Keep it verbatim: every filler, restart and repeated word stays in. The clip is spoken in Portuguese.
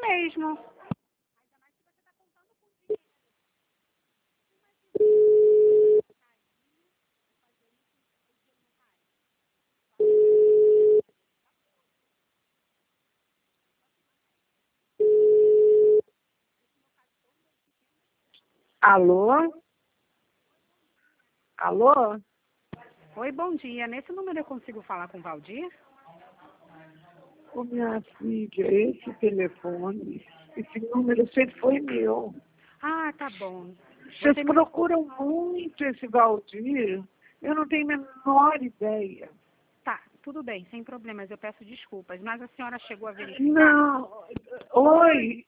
mesmo. Alô? Alô? Oi, bom dia. Nesse número eu consigo falar com o Valdir? Ô, minha filha, esse telefone, esse número sempre foi meu. Ah, tá bom. Vocês Você me... procuram muito esse Valdir, eu não tenho a menor ideia. Tá, tudo bem, sem problemas. Eu peço desculpas. Mas a senhora chegou a verificar? Não, oi,